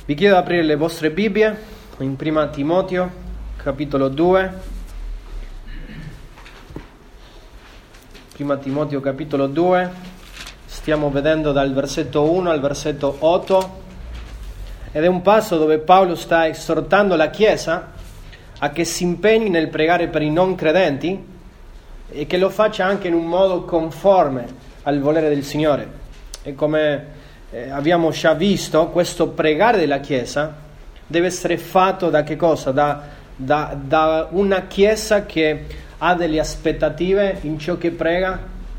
Vi chiedo di aprire le vostre Bibbie in Prima Timoteo, capitolo 2. Prima Timoteo, capitolo 2. Stiamo vedendo dal versetto 1 al versetto 8. Ed è un passo dove Paolo sta esortando la Chiesa a che si impegni nel pregare per i non credenti e che lo faccia anche in un modo conforme al volere del Signore. E come abbiamo già visto, questo pregare della Chiesa deve essere fatto da che cosa? Da una Chiesa che ha delle aspettative in ciò che prega,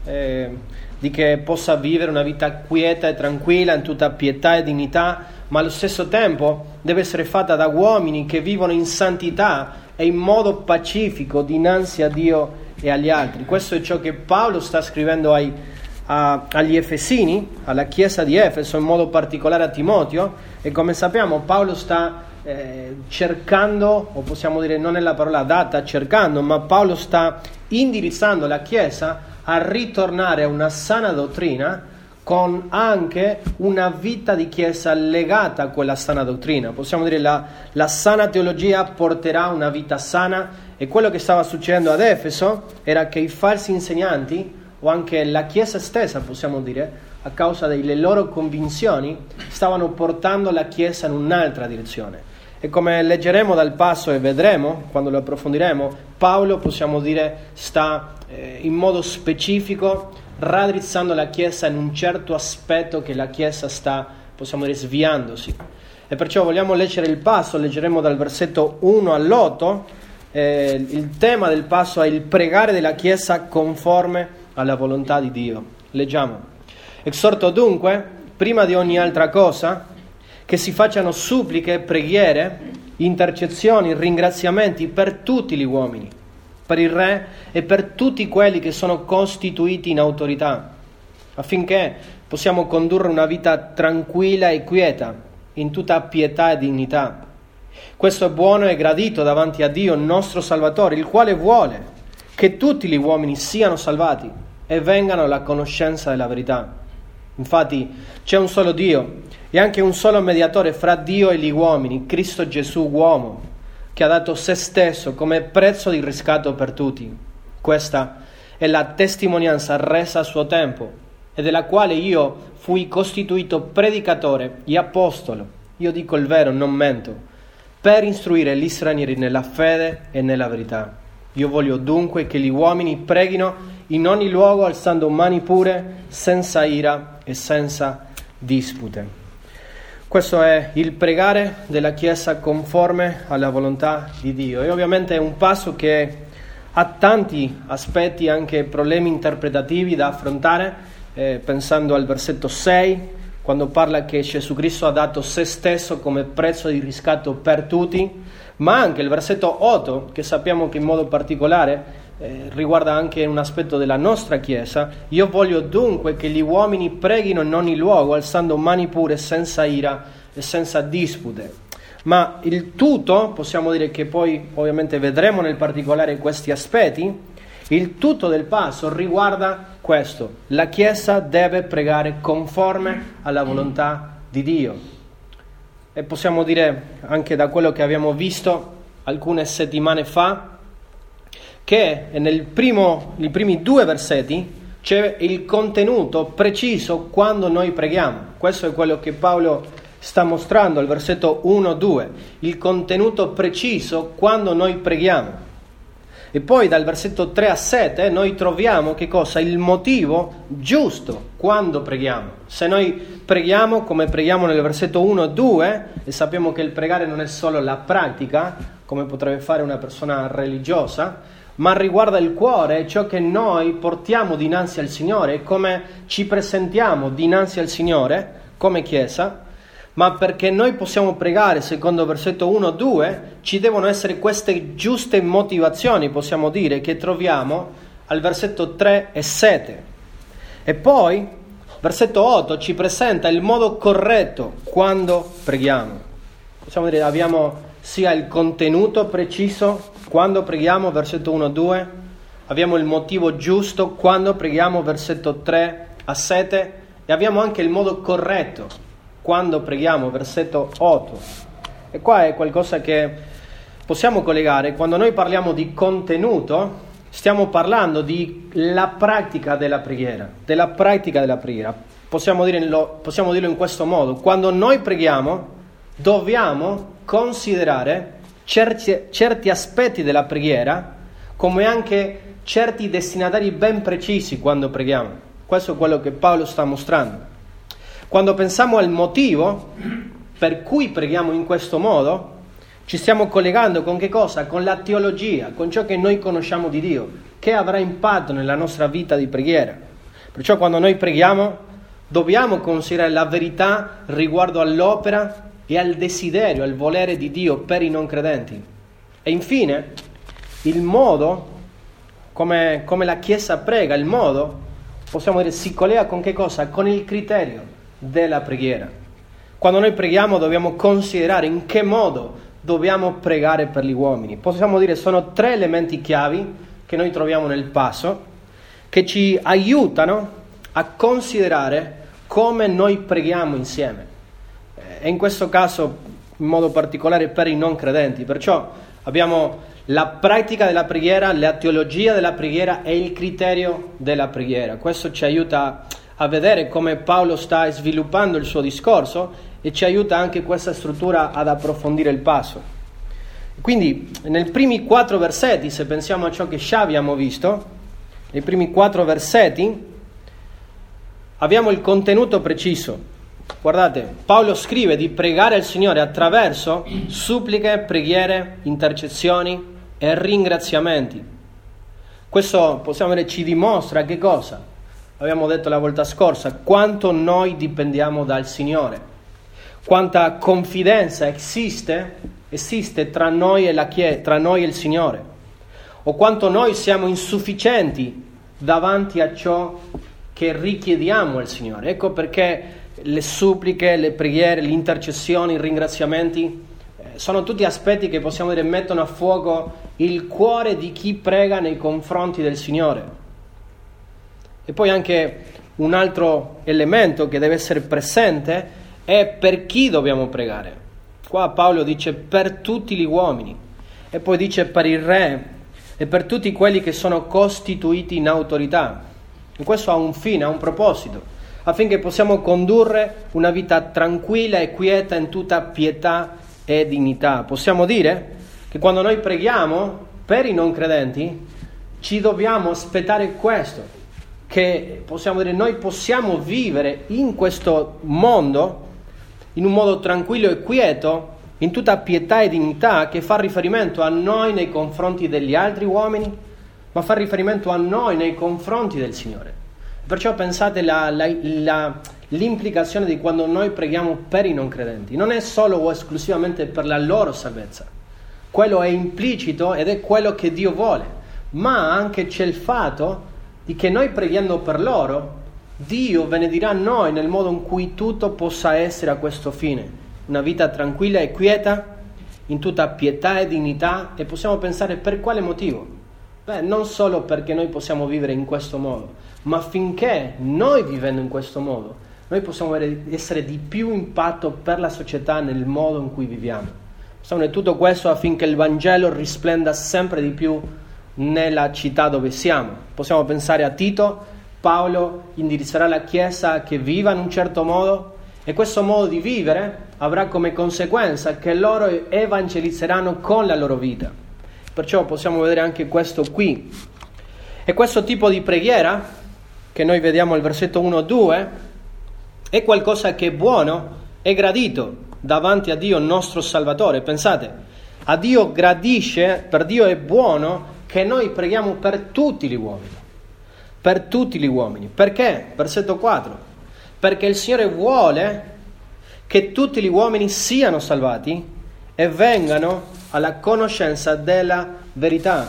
di che possa vivere una vita quieta e tranquilla in tutta pietà e dignità, ma allo stesso tempo deve essere fatta da uomini che vivono in santità e in modo pacifico dinanzi a Dio e agli altri. Questo è ciò che Paolo sta scrivendo agli Efesini, alla chiesa di Efeso, in modo particolare a Timoteo. E come sappiamo Paolo sta cercando, o possiamo dire, non è la parola adatta, cercando, ma Paolo sta indirizzando la chiesa a ritornare a una sana dottrina con anche una vita di chiesa legata a quella sana dottrina. Possiamo dire la sana teologia porterà una vita sana, e quello che stava succedendo ad Efeso era che i falsi insegnanti, o anche la Chiesa stessa, possiamo dire, a causa delle loro convinzioni, stavano portando la Chiesa in un'altra direzione. E come leggeremo dal passo e vedremo, quando lo approfondiremo, Paolo, possiamo dire, sta in modo specifico raddrizzando la Chiesa in un certo aspetto che la Chiesa sta, possiamo dire, sviandosi. E perciò vogliamo leggere il passo, leggeremo dal versetto 1 all'8, il tema del passo è il pregare della Chiesa conforme alla volontà di Dio. Leggiamo: esorto dunque, prima di ogni altra cosa, che si facciano suppliche, preghiere, intercessioni, ringraziamenti per tutti gli uomini, per il Re e per tutti quelli che sono costituiti in autorità, affinché possiamo condurre una vita tranquilla e quieta, in tutta pietà e dignità. Questo è buono e gradito davanti a Dio, nostro Salvatore, il quale vuole che tutti gli uomini siano salvati e vengano alla conoscenza della verità. Infatti c'è un solo Dio e anche un solo mediatore fra Dio e gli uomini, Cristo Gesù uomo, che ha dato se stesso come prezzo di riscatto per tutti. Questa è la testimonianza resa a suo tempo, e della quale io fui costituito predicatore e apostolo, io dico il vero, non mento, per istruire gli stranieri nella fede e nella verità. Io voglio dunque che gli uomini preghino in ogni luogo alzando mani pure, senza ira e senza dispute. Questo è il pregare della Chiesa conforme alla volontà di Dio. E ovviamente è un passo che ha tanti aspetti, anche problemi interpretativi da affrontare, pensando al versetto 6, quando parla che Gesù Cristo ha dato se stesso come prezzo di riscatto per tutti, ma anche il versetto 8, che sappiamo che in modo particolare riguarda anche un aspetto della nostra Chiesa. Io voglio dunque che gli uomini preghino in ogni luogo, alzando mani pure, senza ira e senza dispute. Ma il tutto, possiamo dire che poi ovviamente vedremo nel particolare questi aspetti, il tutto del passo riguarda questo: la Chiesa deve pregare conforme alla volontà di Dio. E possiamo dire anche da quello che abbiamo visto alcune settimane fa, che nei primi due versetti c'è il contenuto preciso quando noi preghiamo. Questo è quello che Paolo sta mostrando al versetto 1-2, il contenuto preciso quando noi preghiamo. E poi dal versetto 3-7 noi troviamo che cosa? Il motivo giusto quando preghiamo. Se noi preghiamo come preghiamo nel versetto 1-2, e sappiamo che il pregare non è solo la pratica, come potrebbe fare una persona religiosa, ma riguarda il cuore, ciò che noi portiamo dinanzi al Signore, come ci presentiamo dinanzi al Signore come Chiesa. Ma perché noi possiamo pregare secondo versetto 1-2, ci devono essere queste giuste motivazioni, possiamo dire, che troviamo al versetto 3 e 7. E poi versetto 8 ci presenta il modo corretto quando preghiamo. Possiamo dire, abbiamo sia il contenuto preciso quando preghiamo, versetto 1-2, abbiamo il motivo giusto quando preghiamo, versetto 3 a 7, e abbiamo anche il modo corretto quando preghiamo, versetto 8. E qua è qualcosa che possiamo collegare. Quando noi parliamo di contenuto, stiamo parlando della pratica della preghiera, Possiamo dirlo in questo modo: quando noi preghiamo, dobbiamo considerare certi aspetti della preghiera, come anche certi destinatari ben precisi quando preghiamo. Questo è quello che Paolo sta mostrando. Quando pensiamo al motivo per cui preghiamo in questo modo, ci stiamo collegando con che cosa? Con la teologia, con ciò che noi conosciamo di Dio, che avrà impatto nella nostra vita di preghiera. Perciò quando noi preghiamo dobbiamo considerare la verità riguardo all'opera e al desiderio, al volere di Dio per i non credenti. E infine, il modo, come la Chiesa prega, il modo, possiamo dire, si collega con che cosa? Con il criterio della preghiera. Quando noi preghiamo dobbiamo considerare in che modo dobbiamo pregare per gli uomini. Possiamo dire sono 3 elementi chiavi che noi troviamo nel passo, che ci aiutano a considerare come noi preghiamo insieme. E in questo caso in modo particolare per i non credenti. Perciò abbiamo la pratica della preghiera, la teologia della preghiera e il criterio della preghiera. Questo ci aiuta a vedere come Paolo sta sviluppando il suo discorso e ci aiuta anche questa struttura ad approfondire il passo. Quindi nei primi 4 versetti, se pensiamo a ciò che già abbiamo visto, nei primi 4 versetti abbiamo il contenuto preciso. Guardate, Paolo scrive di pregare al Signore attraverso suppliche, preghiere, intercessioni e ringraziamenti. Questo, possiamo dire, ci dimostra che cosa? Abbiamo detto la volta scorsa, quanto noi dipendiamo dal Signore, quanta confidenza esiste tra noi e tra noi e il Signore, o quanto noi siamo insufficienti davanti a ciò che richiediamo al Signore. Ecco perché le suppliche, le preghiere, le intercessioni, i ringraziamenti sono tutti aspetti che possiamo dire mettono a fuoco il cuore di chi prega nei confronti del Signore. E poi anche un altro elemento che deve essere presente è per chi dobbiamo pregare. Qua Paolo dice per tutti gli uomini, e poi dice per il re e per tutti quelli che sono costituiti in autorità. E questo ha un fine, ha un proposito, affinché possiamo condurre una vita tranquilla e quieta in tutta pietà e dignità. Possiamo dire che quando noi preghiamo per i non credenti ci dobbiamo aspettare questo, che possiamo dire noi possiamo vivere in questo mondo in un modo tranquillo e quieto, in tutta pietà e dignità, che fa riferimento a noi nei confronti degli altri uomini, ma fa riferimento a noi nei confronti del Signore. Perciò pensate l'implicazione di quando noi preghiamo per i non credenti. Non è solo o esclusivamente per la loro salvezza. Quello è implicito ed è quello che Dio vuole. Ma anche c'è il fatto di che noi preghiamo per loro, Dio benedirà noi nel modo in cui tutto possa essere a questo fine. Una vita tranquilla e quieta, in tutta pietà e dignità. E possiamo pensare per quale motivo? Non solo perché noi possiamo vivere in questo modo, ma finché noi vivendo in questo modo, noi possiamo essere di più impatto per la società nel modo in cui viviamo. Possiamo dire tutto questo affinché il Vangelo risplenda sempre di più nella città dove siamo. Possiamo pensare a Tito. Paolo indirizzerà la Chiesa che viva in un certo modo, e questo modo di vivere avrà come conseguenza che loro evangelizzeranno con la loro vita. Perciò possiamo vedere anche questo qui. E questo tipo di preghiera che noi vediamo al versetto 1-2 è qualcosa che è buono e gradito davanti a Dio nostro Salvatore. Pensate, a Dio gradisce, per Dio è buono che noi preghiamo per tutti gli uomini. Per tutti gli uomini. Perché? Versetto 4. Perché il Signore vuole che tutti gli uomini siano salvati e vengano alla conoscenza della verità.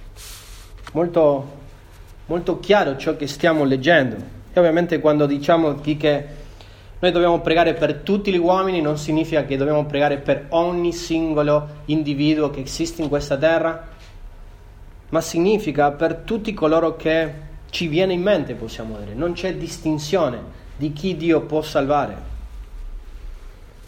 Molto, molto chiaro ciò che stiamo leggendo. E ovviamente quando diciamo che noi dobbiamo pregare per tutti gli uomini, non significa che dobbiamo pregare per ogni singolo individuo che esiste in questa terra, ma significa per tutti coloro che ci viene in mente, possiamo dire. Non c'è distinzione di chi Dio può salvare.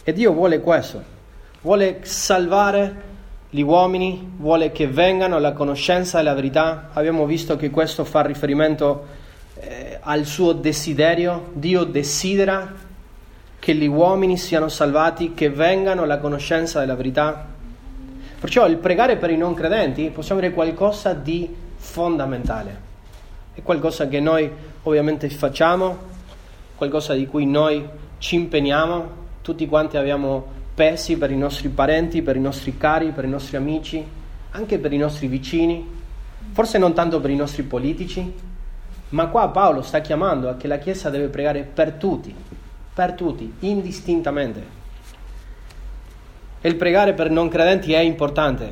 E Dio vuole questo, vuole salvare gli uomini, vuole che vengano alla conoscenza della verità. Abbiamo visto che questo fa riferimento al suo desiderio. Dio desidera che gli uomini siano salvati, che vengano alla conoscenza della verità. Perciò il pregare per i non credenti possiamo dire qualcosa di fondamentale. È qualcosa che noi ovviamente facciamo, qualcosa di cui noi ci impegniamo. Tutti quanti abbiamo pesi per i nostri parenti, per i nostri cari, per i nostri amici, anche per i nostri vicini, forse non tanto per i nostri politici, ma qua Paolo sta chiamando a che la Chiesa deve pregare per tutti, indistintamente. E il pregare per non credenti è importante.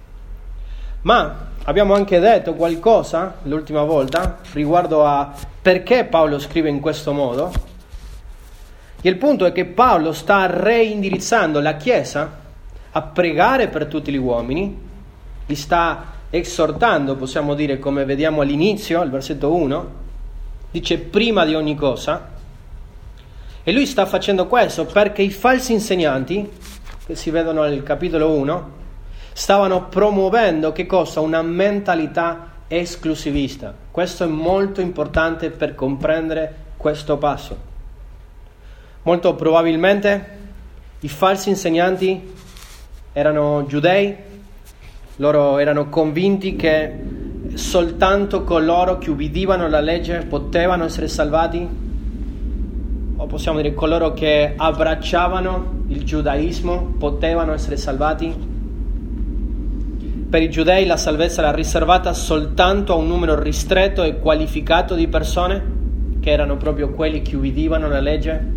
Ma abbiamo anche detto qualcosa l'ultima volta riguardo a perché Paolo scrive in questo modo. E il punto è che Paolo sta reindirizzando la Chiesa a pregare per tutti gli uomini, li sta esortando, possiamo dire, come vediamo all'inizio, al versetto 1, dice prima di ogni cosa, e lui sta facendo questo perché i falsi insegnanti, che si vedono nel capitolo 1, stavano promuovendo che cosa? Una mentalità esclusivista. Questo è molto importante per comprendere questo passo. Molto probabilmente i falsi insegnanti erano giudei, loro erano convinti che soltanto coloro che ubbidivano alla legge potevano essere salvati, o possiamo dire coloro che abbracciavano il giudaismo potevano essere salvati. Per i giudei la salvezza era riservata soltanto a un numero ristretto e qualificato di persone, che erano proprio quelli che ubbidivano alla legge.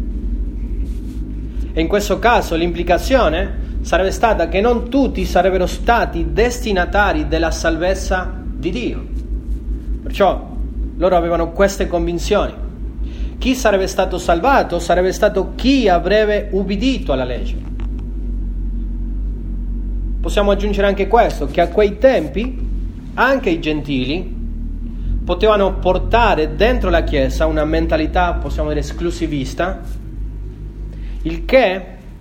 E in questo caso l'implicazione sarebbe stata che non tutti sarebbero stati destinatari della salvezza di Dio. Perciò loro avevano queste convinzioni. Chi sarebbe stato salvato sarebbe stato chi avrebbe ubbidito alla legge. Possiamo aggiungere anche questo, che a quei tempi anche i gentili potevano portare dentro la Chiesa una mentalità, possiamo dire, esclusivista, il che,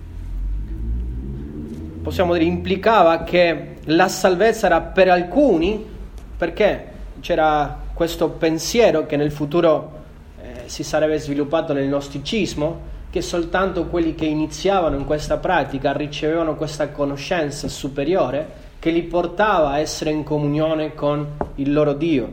possiamo dire, implicava che la salvezza era per alcuni, perché c'era questo pensiero che nel futuro si sarebbe sviluppato nel gnosticismo, che soltanto quelli che iniziavano in questa pratica ricevevano questa conoscenza superiore che li portava a essere in comunione con il loro Dio.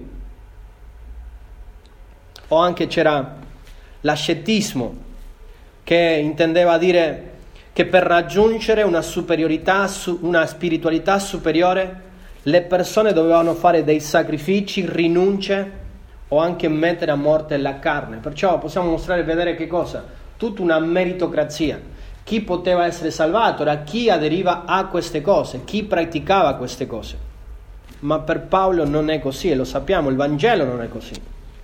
O anche c'era l'ascetismo, che intendeva dire che per raggiungere una superiorità, una spiritualità superiore, le persone dovevano fare dei sacrifici, rinunce o anche mettere a morte la carne. Perciò possiamo mostrare e vedere che cosa? Tutta una meritocrazia. Chi poteva essere salvato era chi aderiva a queste cose, chi praticava queste cose. Ma per Paolo non è così, e lo sappiamo, il Vangelo non è così.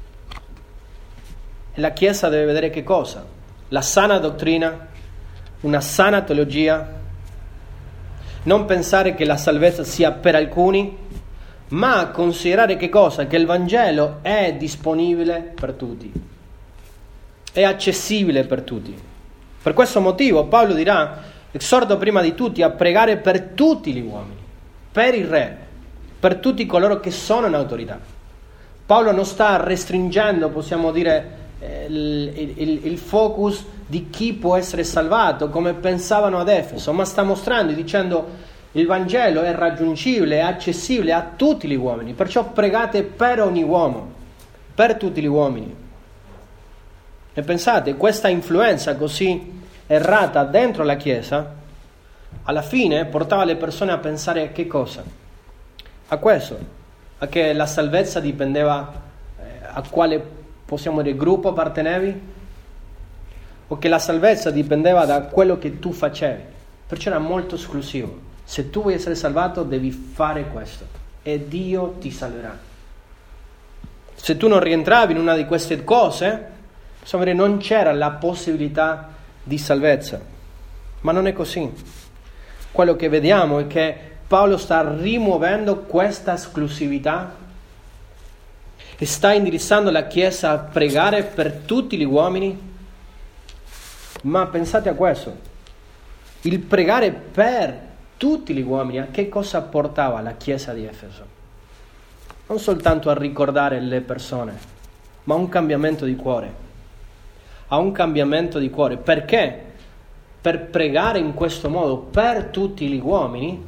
E la Chiesa deve vedere che cosa? La sana dottrina, una sana teologia, non pensare che la salvezza sia per alcuni, ma considerare che cosa? Che il Vangelo è disponibile per tutti, è accessibile per tutti. Per questo motivo Paolo dirà: esorto prima di tutti a pregare per tutti gli uomini, per il Re, per tutti coloro che sono in autorità. Paolo non sta restringendo, possiamo dire, il focus di chi può essere salvato come pensavano ad Efeso, ma sta mostrando e dicendo: il Vangelo è raggiungibile, è accessibile a tutti gli uomini, perciò pregate per ogni uomo, per tutti gli uomini. E pensate, questa influenza così errata dentro la Chiesa alla fine portava le persone a pensare a che cosa? A questo, a che la salvezza dipendeva a quale, possiamo dire, gruppo appartenevi, o che la salvezza dipendeva da quello che tu facevi. Perciò era molto esclusivo. Se tu vuoi essere salvato devi fare questo e Dio ti salverà. Se tu non rientravi in una di queste cose, possiamo dire, non c'era la possibilità di salvezza. Ma non è così. Quello che vediamo è che Paolo sta rimuovendo questa esclusività e sta indirizzando la Chiesa a pregare per tutti gli uomini. Ma pensate a questo: il pregare per tutti gli uomini, a che cosa portava la Chiesa di Efeso? Non soltanto a ricordare le persone, ma a un cambiamento di cuore. A un cambiamento di cuore. Perché? Per pregare in questo modo per tutti gli uomini,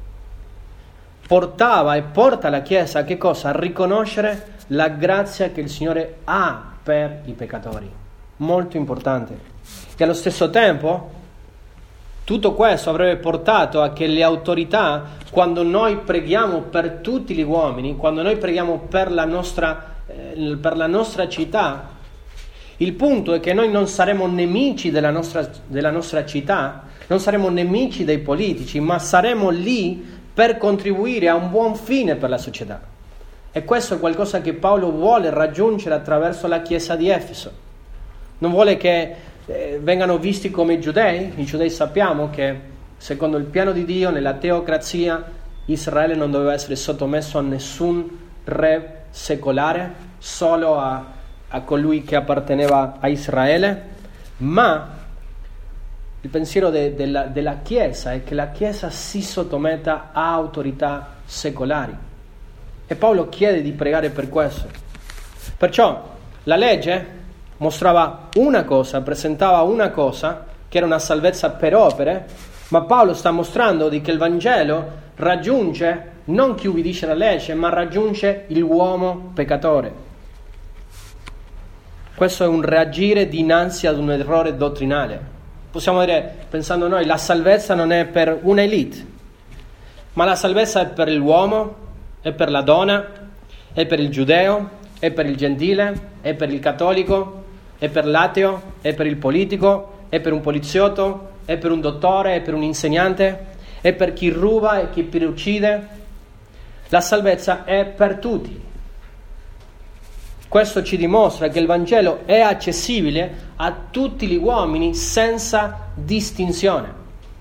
portava e porta la Chiesa a che cosa? A riconoscere la grazia che il Signore ha per i peccatori. Molto importante. E allo stesso tempo, tutto questo avrebbe portato a che le autorità, quando noi preghiamo per tutti gli uomini, quando noi preghiamo per la nostra città, il punto è che noi non saremo nemici della nostra città, non saremo nemici dei politici, ma saremo lì per contribuire a un buon fine per la società. E questo è qualcosa che Paolo vuole raggiungere attraverso la Chiesa di Efeso. Non vuole che vengano visti come i giudei sappiamo che secondo il piano di Dio nella teocrazia Israele non doveva essere sottomesso a nessun re secolare, solo a colui che apparteneva a Israele, ma il pensiero della Chiesa è che la Chiesa si sottometta a autorità secolari e Paolo chiede di pregare per questo. Perciò la legge mostrava una cosa, presentava una cosa, che era una salvezza per opere, ma Paolo sta mostrando che il Vangelo raggiunge non chi ubbidisce la legge, ma raggiunge l'uomo peccatore. Questo è un reagire dinanzi ad un errore dottrinale. Possiamo dire, pensando noi, la salvezza non è per un'elite, ma la salvezza è per l'uomo, è per la donna, è per il giudeo, è per il gentile, è per il cattolico, è per l'ateo, è per il politico, è per un poliziotto, è per un dottore, è per un insegnante, è per chi ruba e chi uccide. La salvezza è per tutti. Questo ci dimostra che il Vangelo è accessibile a tutti gli uomini senza distinzione.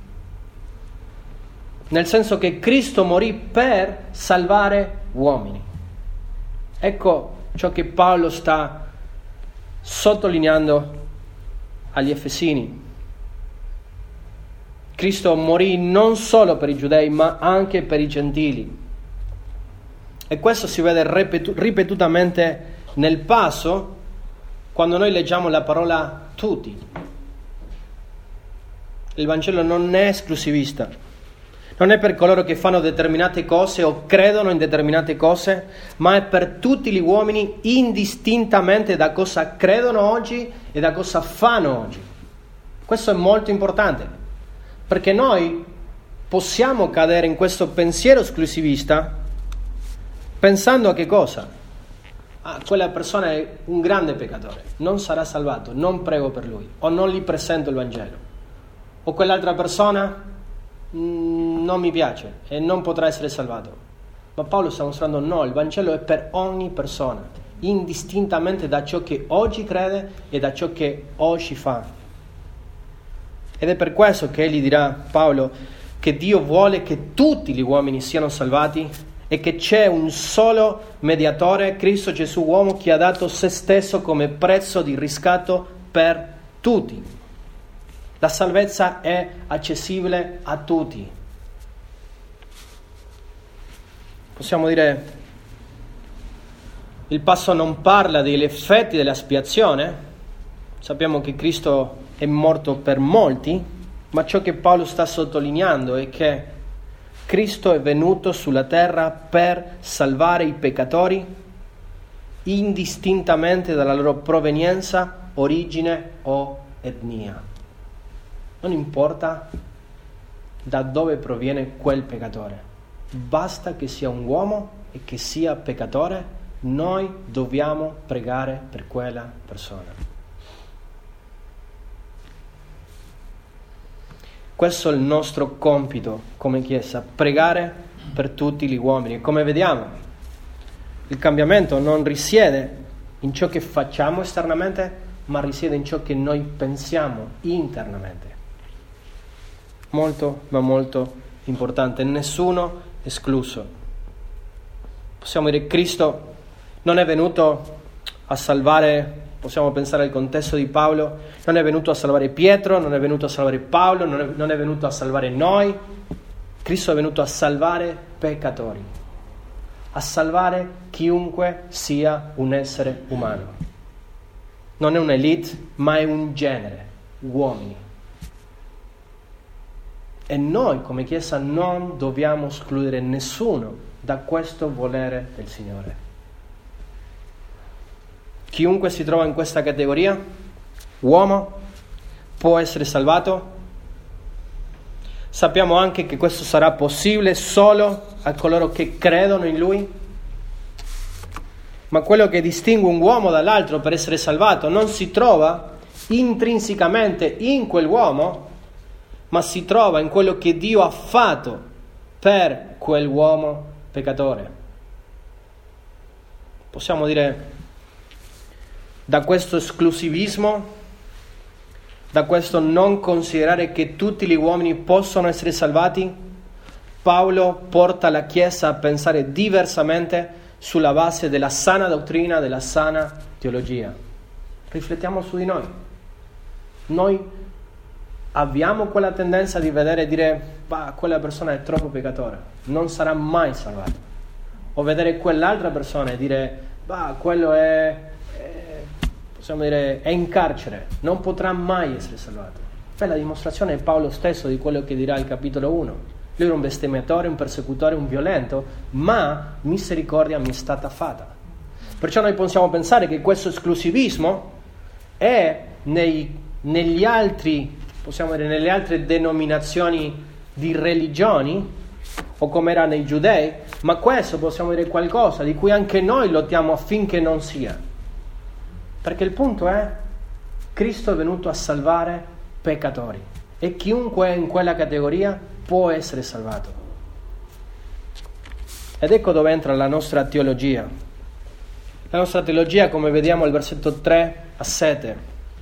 Nel senso che Cristo morì per salvare uomini. Ecco ciò che Paolo sta sottolineando agli Efesini. Cristo morì non solo per i giudei, ma anche per i gentili. E questo si vede ripetutamente nel passo quando noi leggiamo la parola tutti. Il Vangelo non è esclusivista. Non è per coloro che fanno determinate cose o credono in determinate cose, ma è per tutti gli uomini indistintamente da cosa credono oggi e da cosa fanno oggi. Questo è molto importante, perché noi possiamo cadere in questo pensiero esclusivista pensando a che cosa? Quella persona è un grande peccatore, non sarà salvato, non prego per lui, o non gli presento il Vangelo. O quell'altra persona non mi piace e non potrà essere salvato. Ma Paolo sta mostrando no, il Vangelo è per ogni persona, indistintamente da ciò che oggi crede e da ciò che oggi fa. Ed è per questo che egli dirà, Paolo, che Dio vuole che tutti gli uomini siano salvati e che c'è un solo mediatore, Cristo Gesù uomo, che ha dato se stesso come prezzo di riscatto per tutti. La salvezza è accessibile a tutti. Possiamo dire, il passo non parla degli effetti dell'espiazione. Sappiamo che Cristo è morto per molti, ma ciò che Paolo sta sottolineando è che Cristo è venuto sulla terra per salvare i peccatori indistintamente dalla loro provenienza, origine o etnia. Non importa da dove proviene quel peccatore, basta che sia un uomo e che sia peccatore, noi dobbiamo pregare per quella persona. Questo è il nostro compito come Chiesa, pregare per tutti gli uomini. E come vediamo, il cambiamento non risiede in ciò che facciamo esternamente, ma risiede in ciò che noi pensiamo internamente. Molto, ma molto importante, nessuno escluso. Possiamo dire che Cristo non è venuto a salvare possiamo pensare al contesto di Paolo, non è venuto a salvare Pietro, non è venuto a salvare Paolo, non è venuto a salvare noi. Cristo è venuto a salvare peccatori, a salvare chiunque sia un essere umano. Non è un'elite, ma è un genere, uomini. E noi come Chiesa non dobbiamo escludere nessuno da questo volere del Signore. Chiunque si trova in questa categoria, uomo, può essere salvato. Sappiamo anche che questo sarà possibile solo a coloro che credono in Lui. Ma quello che distingue un uomo dall'altro per essere salvato non si trova intrinsecamente in quell'uomo, ma si trova in quello che Dio ha fatto per quell'uomo peccatore. Possiamo dire, da questo esclusivismo, da questo non considerare che tutti gli uomini possono essere salvati, Paolo porta la Chiesa a pensare diversamente sulla base della sana dottrina, della sana teologia. Riflettiamo su di noi. Noi abbiamo quella tendenza di vedere e dire, quella persona è troppo peccatore, non sarà mai salvato. O vedere quell'altra persona e dire, quello possiamo dire, è in carcere, non potrà mai essere salvato. La dimostrazione è Paolo stesso di quello che dirà il capitolo 1. Lui era un bestemmiatore, un persecutore, un violento, ma misericordia mi è stata fatta. Perciò noi possiamo pensare che questo esclusivismo è negli altri, possiamo dire, nelle altre denominazioni di religioni, o come era nei giudei, ma questo possiamo dire qualcosa di cui anche noi lottiamo affinché non sia. Perché il punto è, Cristo è venuto a salvare peccatori e chiunque è in quella categoria può essere salvato. Ed ecco dove entra la nostra teologia. La nostra teologia, come vediamo al versetto 3 a 7.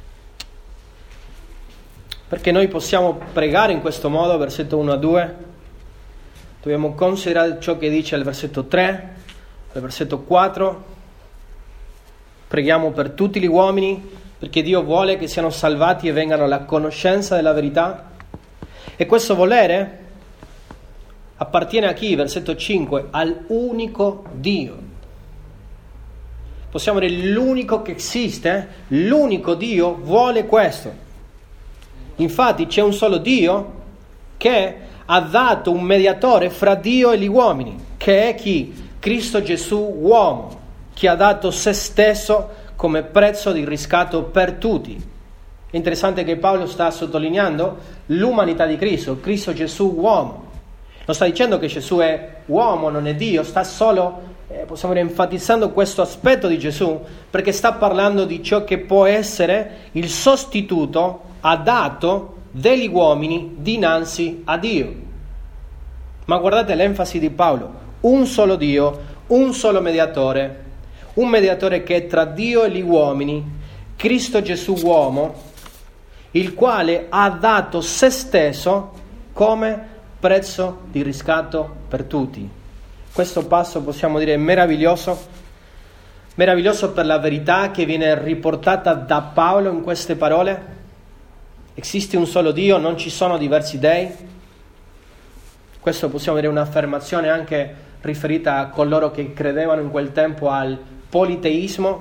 Perché noi possiamo pregare in questo modo, versetto 1 a 2, dobbiamo considerare ciò che dice al versetto 3, al versetto 4. Preghiamo per tutti gli uomini, perché Dio vuole che siano salvati e vengano alla conoscenza della verità. E questo volere appartiene a chi? Versetto 5, al unico Dio. Possiamo dire l'unico che esiste, l'unico Dio vuole questo. Infatti c'è un solo Dio che ha dato un mediatore fra Dio e gli uomini, che è chi? Cristo Gesù uomo, che ha dato se stesso come prezzo di riscatto per tutti. È interessante che Paolo sta sottolineando l'umanità di Cristo, Cristo Gesù uomo. Non sta dicendo che Gesù è uomo, non è Dio, sta solo, possiamo dire, enfatizzando questo aspetto di Gesù, perché sta parlando di ciò che può essere il sostituto adatto degli uomini dinanzi a Dio. Ma guardate l'enfasi di Paolo, un solo Dio, un solo mediatore, un mediatore che è tra Dio e gli uomini, Cristo Gesù uomo, il quale ha dato se stesso come prezzo di riscatto per tutti. Questo passo possiamo dire meraviglioso per la verità che viene riportata da Paolo in queste parole. Esiste un solo Dio, non ci sono diversi dei. Questo possiamo dire un'affermazione anche riferita a coloro che credevano in quel tempo al politeismo.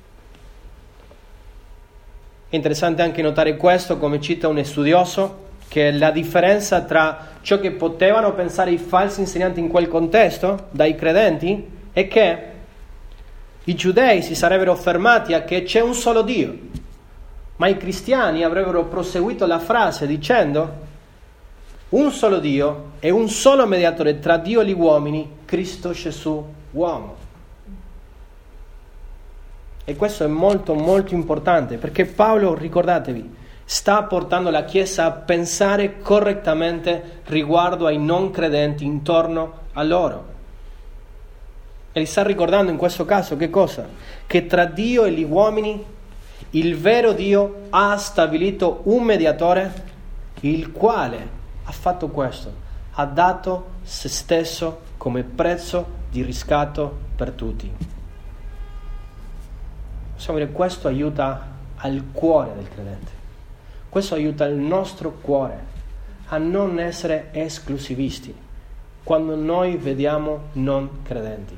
È interessante anche notare questo, come cita un studioso, che la differenza tra ciò che potevano pensare i falsi insegnanti in quel contesto, dai credenti, è che i giudei si sarebbero fermati a che c'è un solo Dio, ma i cristiani avrebbero proseguito la frase dicendo un solo Dio e un solo mediatore tra Dio e gli uomini, Cristo Gesù uomo. E questo è molto molto importante, perché Paolo, ricordatevi, sta portando la Chiesa a pensare correttamente riguardo ai non credenti intorno a loro. E li sta ricordando in questo caso che cosa? Che tra Dio e gli uomini il vero Dio ha stabilito un mediatore, il quale ha fatto questo, ha dato se stesso come prezzo di riscatto per tutti. possiamo dire questo aiuta al cuore del credente. Questo aiuta il nostro cuore a non essere esclusivisti quando noi vediamo non credenti.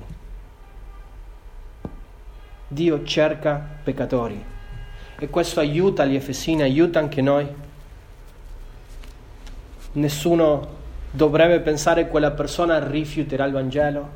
Dio cerca peccatori e questo aiuta gli Efesini, aiuta anche noi. Nessuno dovrebbe pensare che quella persona rifiuterà il Vangelo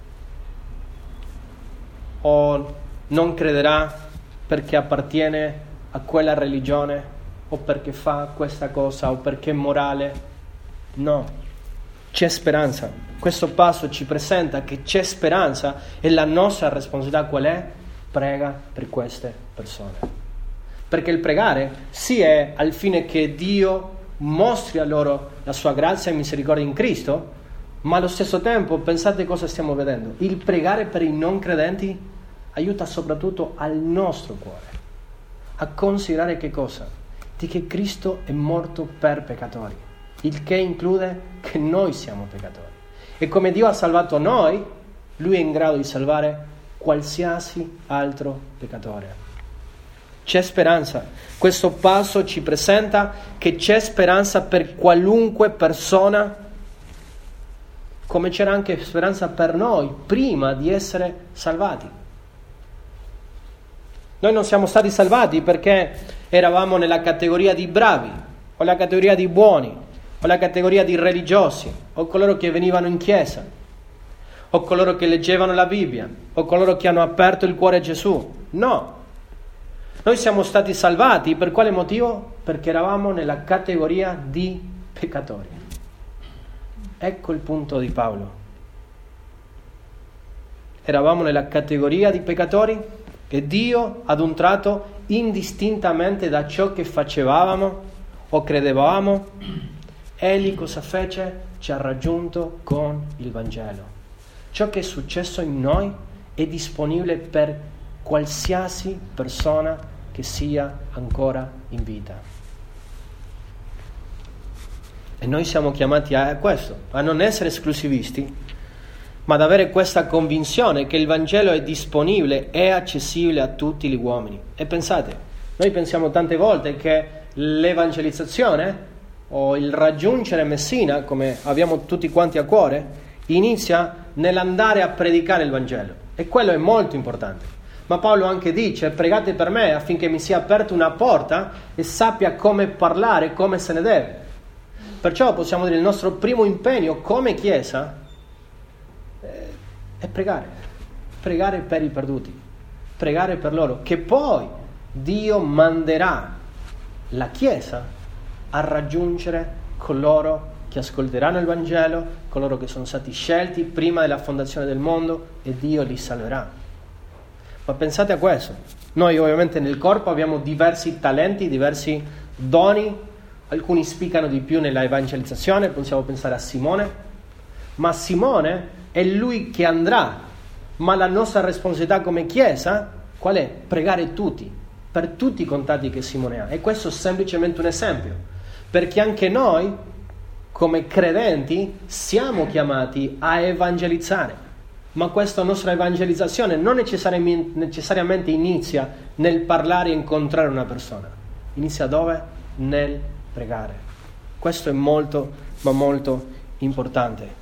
o non crederà perché appartiene a quella religione o perché fa questa cosa o perché è morale. No, c'è speranza. Questo passo ci presenta che c'è speranza e la nostra responsabilità qual è? Prega per queste persone. Perché il pregare sì è al fine che Dio mostri a loro la sua grazia e misericordia in Cristo, ma allo stesso tempo pensate cosa stiamo vedendo. Il pregare per i non credenti aiuta soprattutto al nostro cuore a considerare che cosa? Di che Cristo è morto per peccatori, il che include che noi siamo peccatori. E come Dio ha salvato noi, Lui è in grado di salvare qualsiasi altro peccatore. C'è speranza. Questo passo ci presenta che c'è speranza per qualunque persona, come c'era anche speranza per noi prima di essere salvati. Noi non siamo stati salvati perché eravamo nella categoria di bravi, o la categoria di buoni, o la categoria di religiosi, o coloro che venivano in chiesa, o coloro che leggevano la Bibbia, o coloro che hanno aperto il cuore a Gesù. No. Noi siamo stati salvati per quale motivo? Perché eravamo nella categoria di peccatori. Ecco il punto di Paolo. Eravamo nella categoria di peccatori e Dio ad un tratto, indistintamente da ciò che facevamo o credevamo, Egli cosa fece? Ci ha raggiunto con il Vangelo. Ciò che è successo in noi è disponibile per qualsiasi persona che sia ancora in vita. E noi siamo chiamati a questo, a non essere esclusivisti, ma ad avere questa convinzione che il Vangelo è disponibile e accessibile a tutti gli uomini. E pensate, noi pensiamo tante volte che l'evangelizzazione o il raggiungere Messina, come abbiamo tutti quanti a cuore, inizia nell'andare a predicare il Vangelo. E quello è molto importante. Ma Paolo anche dice: pregate per me affinché mi sia aperta una porta e sappia come parlare, come se ne deve. Perciò possiamo dire il nostro primo impegno come Chiesa è pregare per i perduti, pregare per loro, che poi Dio manderà la Chiesa a raggiungere coloro che ascolteranno il Vangelo, coloro che sono stati scelti prima della fondazione del mondo, e Dio li salverà. Ma pensate a questo, noi ovviamente nel corpo abbiamo diversi talenti, diversi doni, alcuni spiccano di più nella evangelizzazione, possiamo pensare a Simone, ma Simone è lui che andrà, ma la nostra responsabilità come Chiesa qual è? Pregare tutti, per tutti i contatti che Simone ha. E questo è semplicemente un esempio, perché anche noi come credenti siamo chiamati a evangelizzare, ma questa nostra evangelizzazione non necessariamente inizia nel parlare e incontrare una persona, inizia dove? Nel pregare. Questo è molto, ma molto importante.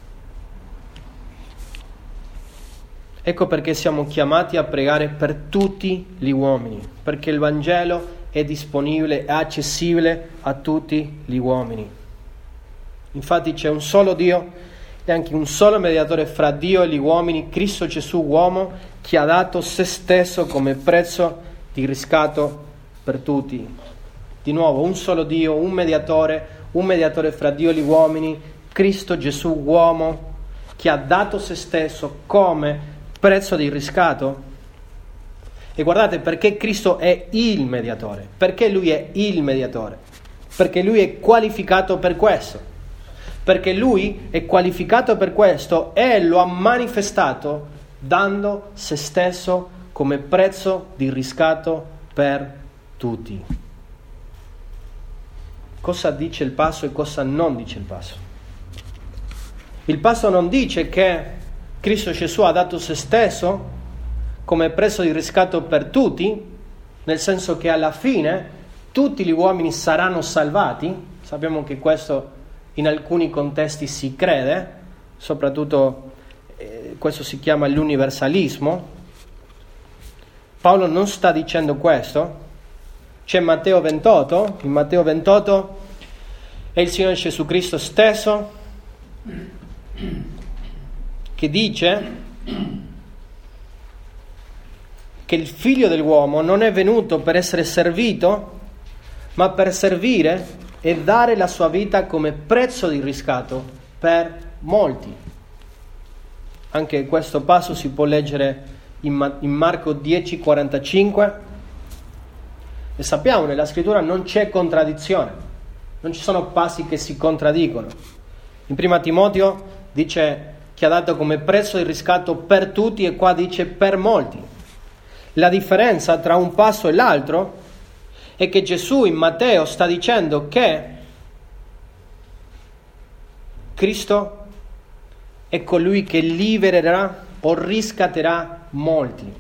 Ecco perché siamo chiamati a pregare per tutti gli uomini, perché il Vangelo è disponibile, è accessibile a tutti gli uomini. Infatti c'è un solo Dio e anche un solo mediatore fra Dio e gli uomini, Cristo Gesù uomo, che ha dato se stesso come prezzo di riscatto per tutti. Di nuovo, un solo Dio, un mediatore fra Dio e gli uomini, Cristo Gesù uomo, che ha dato se stesso come prezzo di riscatto. E guardate, perché Cristo è il mediatore? Perché Lui è il mediatore? Perché Lui è qualificato per questo. Perché Lui è qualificato per questo e lo ha manifestato dando se stesso come prezzo di riscatto per tutti. Cosa dice il passo e cosa non dice il passo? Il passo non dice che Cristo Gesù ha dato se stesso come prezzo di riscatto per tutti, nel senso che alla fine tutti gli uomini saranno salvati. Sappiamo che questo in alcuni contesti si crede, soprattutto questo si chiama l'universalismo. Paolo non sta dicendo questo. C'è Matteo 28, in Matteo 28 è il Signore Gesù Cristo stesso che dice che il Figlio dell'uomo non è venuto per essere servito, ma per servire e dare la sua vita come prezzo di riscatto per molti. Anche questo passo si può leggere in Marco 10:45, e sappiamo nella scrittura non c'è contraddizione, non ci sono passi che si contraddicono. In prima Timoteo dice che ha dato come prezzo di riscatto per tutti, e qua dice per molti. La differenza tra un passo e l'altro è che Gesù in Matteo sta dicendo che Cristo è colui che libererà o riscatterà molti.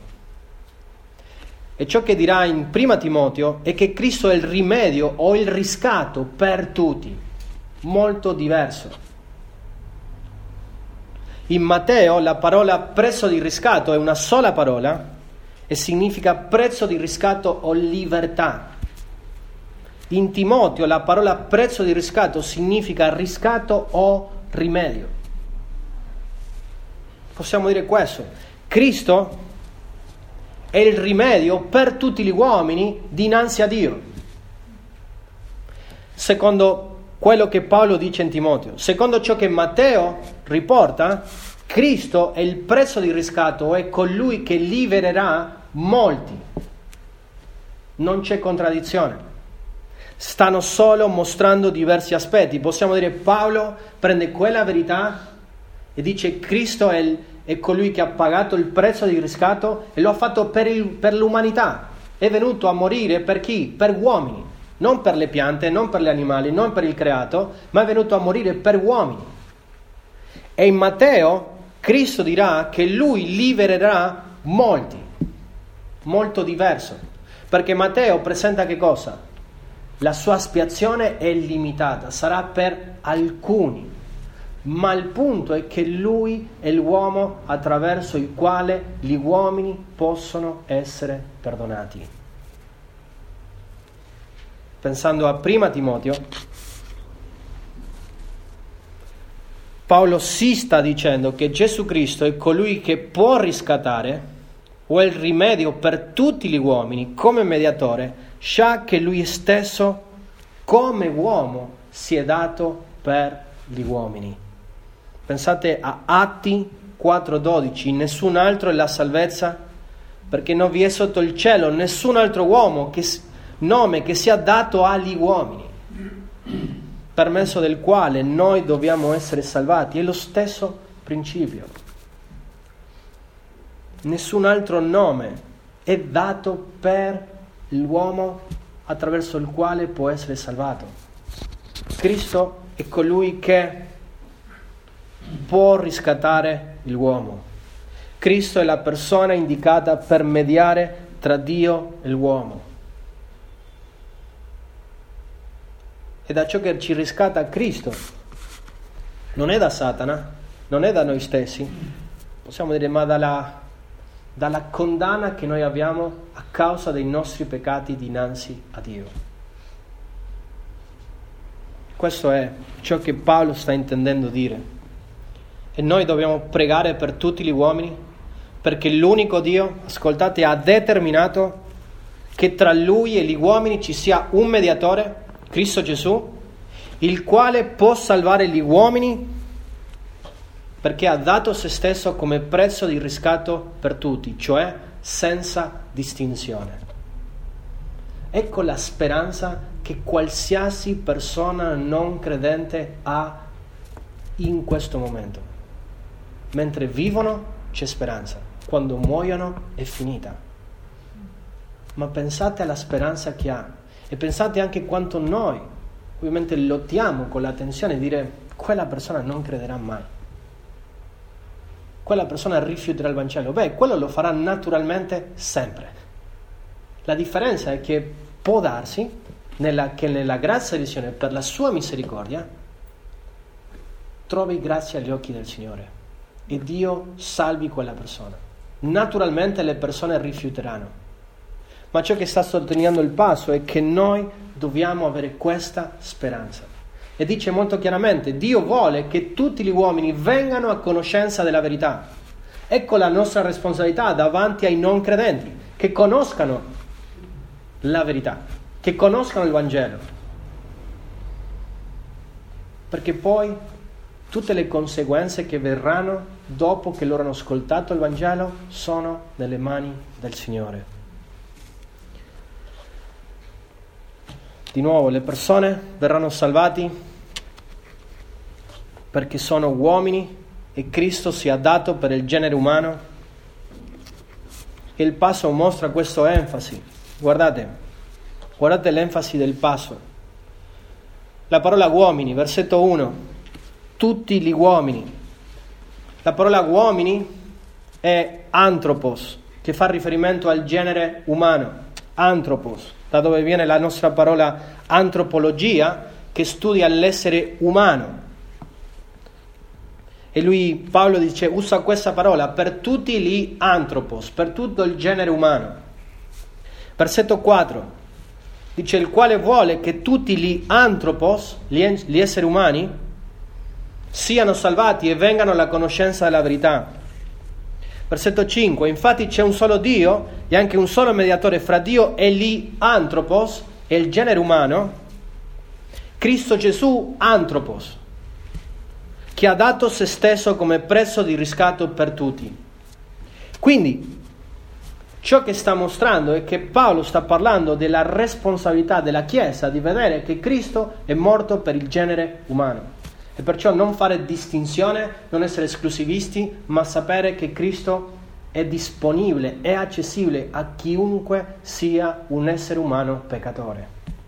E ciò che dirà in prima Timoteo è che Cristo è il rimedio o il riscatto per tutti, molto diverso. In Matteo la parola prezzo di riscatto è una sola parola e significa prezzo di riscatto o libertà. In Timoteo la parola prezzo di riscatto significa riscatto o rimedio. Possiamo dire questo: Cristo è il rimedio per tutti gli uomini dinanzi a Dio, secondo quello che Paolo dice in Timoteo. Secondo ciò che Matteo riporta, Cristo è il prezzo di riscatto, è colui che libererà molti. Non c'è contraddizione, stanno solo mostrando diversi aspetti. Possiamo dire Paolo prende quella verità e dice Cristo è colui che ha pagato il prezzo di riscatto e lo ha fatto per l'umanità. È venuto a morire per chi? Per uomini, non per le piante, non per gli animali, non per il creato, ma è venuto a morire per uomini. E in Matteo Cristo dirà che lui libererà molti, molto diverso, perché Matteo presenta che cosa? La sua espiazione è limitata, sarà per alcuni. Ma il punto è che lui è l'uomo attraverso il quale gli uomini possono essere perdonati. Pensando a prima Timoteo, Paolo si sta dicendo che Gesù Cristo è colui che può riscattare o è il rimedio per tutti gli uomini come mediatore, già che lui stesso come uomo si è dato per gli uomini. Pensate a Atti 4:12, nessun altro è la salvezza, perché non vi è sotto il cielo nessun altro nome che sia dato agli uomini, per mezzo del quale noi dobbiamo essere salvati. È lo stesso principio. Nessun altro nome è dato per l'uomo attraverso il quale può essere salvato. Cristo è colui che può riscattare l'uomo. Cristo è la persona indicata per mediare tra Dio e l'uomo. E da ciò che ci riscatta Cristo non è da Satana, non è da noi stessi, possiamo dire, ma dalla condanna che noi abbiamo a causa dei nostri peccati dinanzi a Dio. Questo è ciò che Paolo sta intendendo dire. E noi dobbiamo pregare per tutti gli uomini, perché l'unico Dio, ascoltate, ha determinato che tra Lui e gli uomini ci sia un mediatore, Cristo Gesù, il quale può salvare gli uomini perché ha dato se stesso come prezzo di riscatto per tutti, cioè senza distinzione. Ecco la speranza che qualsiasi persona non credente ha in questo momento. Mentre vivono c'è speranza, quando muoiono è finita. Ma pensate alla speranza che ha e pensate anche quanto noi ovviamente lottiamo con la tensione di dire quella persona non crederà mai, quella persona rifiuterà il Vangelo. Quello lo farà naturalmente sempre. La differenza è che può darsi che nella grazia del Signore, per la sua misericordia, trovi grazia agli occhi del Signore e Dio salvi quella persona. Naturalmente le persone rifiuteranno, ma ciò che sta sottolineando il passo è che noi dobbiamo avere questa speranza. E dice molto chiaramente: Dio vuole che tutti gli uomini vengano a conoscenza della verità. Ecco la nostra responsabilità davanti ai non credenti, che conoscano la verità, che conoscano il Vangelo, perché poi tutte le conseguenze che verranno dopo che loro hanno ascoltato il Vangelo sono nelle mani del Signore. Di nuovo, le persone verranno salvati perché sono uomini e Cristo si è dato per il genere umano, e il passo mostra questo enfasi. Guardate l'enfasi del passo. La parola uomini, versetto 1, tutti gli uomini. La parola uomini è anthropos, che fa riferimento al genere umano. Anthropos, da dove viene la nostra parola antropologia, che studia l'essere umano. E Paolo usa questa parola per tutti gli anthropos, per tutto il genere umano. Versetto 4 dice: il quale vuole che tutti gli anthropos, gli esseri umani, siano salvati e vengano alla conoscenza della verità. Versetto 5: infatti c'è un solo Dio e anche un solo mediatore fra Dio e gli anthropos, e il genere umano, Cristo Gesù anthropos, che ha dato se stesso come prezzo di riscatto per tutti. Quindi ciò che sta mostrando è che Paolo sta parlando della responsabilità della Chiesa di vedere che Cristo è morto per il genere umano, e perciò non fare distinzione, non essere esclusivisti, ma sapere che Cristo è disponibile, è accessibile a chiunque sia un essere umano peccatore.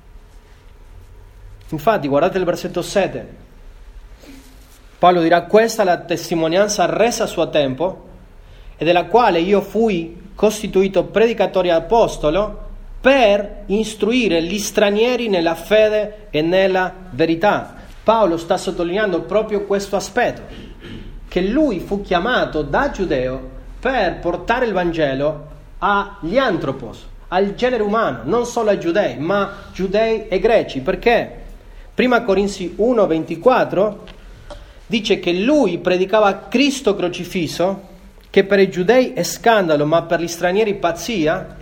Infatti guardate il versetto 7. Paolo dirà: questa è la testimonianza resa a suo tempo, e della quale io fui costituito predicatore e apostolo per istruire gli stranieri nella fede e nella verità. Paolo sta sottolineando proprio questo aspetto, che lui fu chiamato da giudeo per portare il Vangelo agli anthropos, al genere umano, non solo ai giudei, ma giudei e greci. Perché? Prima Corinzi 1:24 dice che lui predicava Cristo crocifisso, che per i giudei è scandalo, ma per gli stranieri pazzia,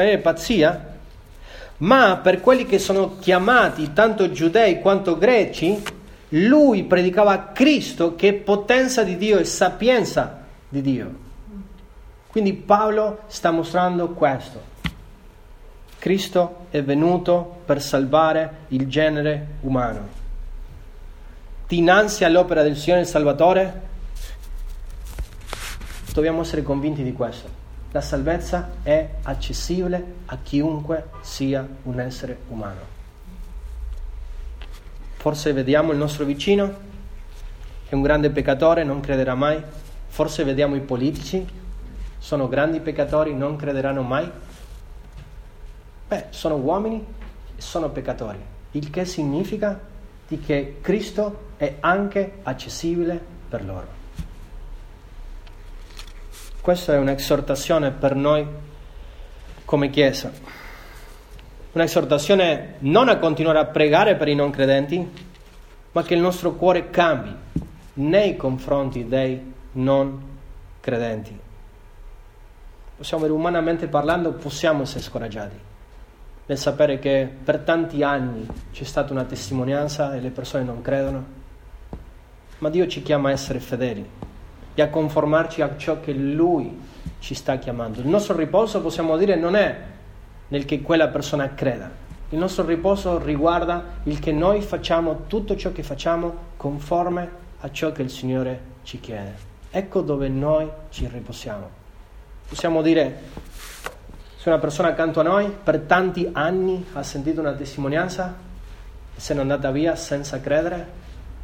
ma per quelli che sono chiamati tanto giudei quanto greci, lui predicava Cristo, che è potenza di Dio e sapienza di Dio. Quindi Paolo sta mostrando questo: Cristo è venuto per salvare il genere umano. Dinanzi all'opera del Signore il Salvatore dobbiamo essere convinti di questo: la salvezza è accessibile a chiunque sia un essere umano. Forse vediamo il nostro vicino, è un grande peccatore, non crederà mai. Forse vediamo i politici, sono grandi peccatori, non crederanno mai. Sono uomini e sono peccatori, il che significa che Cristo è anche accessibile per loro. Questa è un'esortazione per noi come Chiesa, un'esortazione non a continuare a pregare per i non credenti, ma che il nostro cuore cambi nei confronti dei non credenti. Possiamo dire, umanamente parlando, possiamo essere scoraggiati nel sapere che per tanti anni c'è stata una testimonianza e le persone non credono, ma Dio ci chiama a essere fedeli e a conformarci a ciò che Lui ci sta chiamando. Il nostro riposo, possiamo dire, non è nel che quella persona creda. Il nostro riposo riguarda il che noi facciamo tutto ciò che facciamo conforme a ciò che il Signore ci chiede. Ecco dove noi ci riposiamo. Possiamo dire, se una persona accanto a noi per tanti anni ha sentito una testimonianza e se n'è andata via senza credere,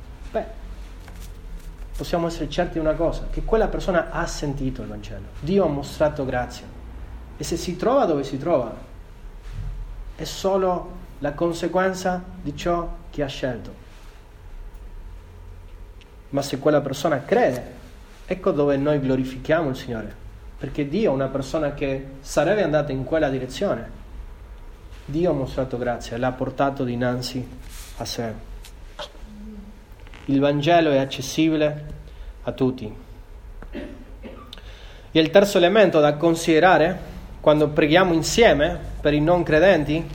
possiamo essere certi di una cosa, che quella persona ha sentito il Vangelo. Dio ha mostrato grazia. E se si trova dove si trova, è solo la conseguenza di ciò che ha scelto. Ma se quella persona crede, ecco dove noi glorifichiamo il Signore, perché Dio è una persona che sarebbe andata in quella direzione. Dio ha mostrato grazia e l'ha portato dinanzi a sé. Il Vangelo è accessibile a tutti. E il terzo elemento da considerare quando preghiamo insieme per i non credenti